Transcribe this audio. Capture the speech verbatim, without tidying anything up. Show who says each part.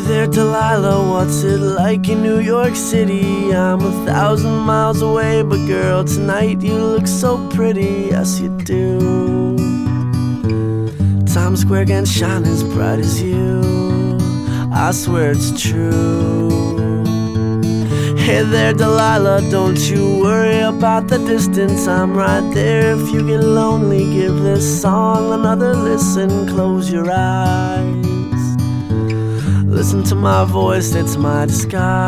Speaker 1: there, Delilah, what's it like in New York City? I'm a thousand miles away, but girl, tonight you look so pretty, yes you do. Times Square can shine as bright as you, I swear it's true. Hey there, Delilah, don't you worry about the distance, I'm right there. If you get lonely, give this song another listen. Close your eyes, listen to my voice, it's my disguise.